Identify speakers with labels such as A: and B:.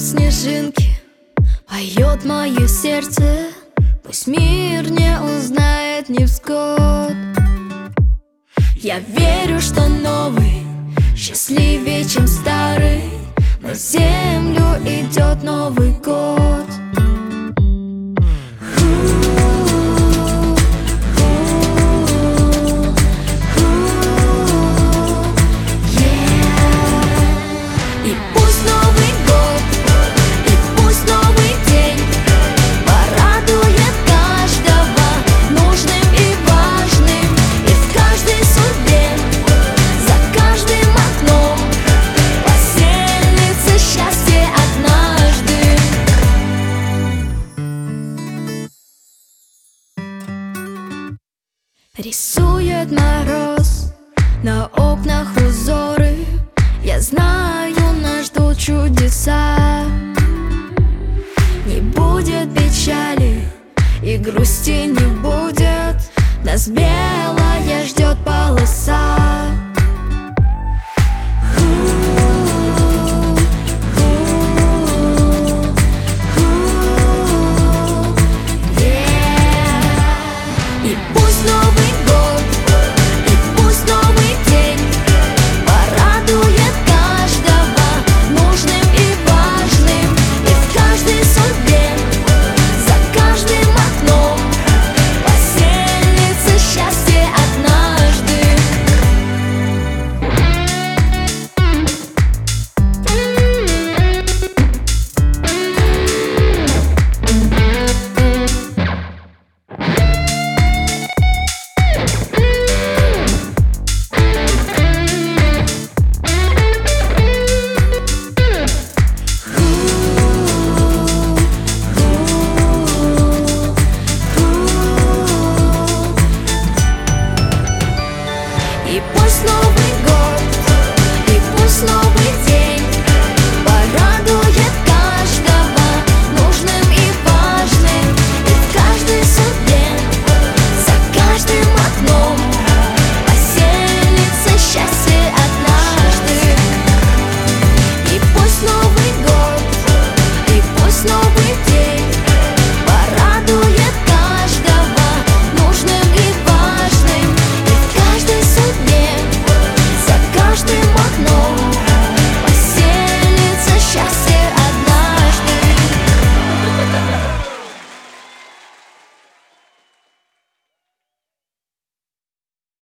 A: снежинки поет мое сердце. Пусть мир не узнает невзгод. Я верю, что новый счастливее, чем старый. На землю идет Новый год. И пусть Новый год, и пусть новый день порадует каждого нужным и важным. И в каждой судьбе, за каждым окном поселится счастье однажды. Рисует мороз на окнах узоры. Я знаю, нас ждут чудеса. Не будет печали и грусти не будет. Нас белая ждет полоса.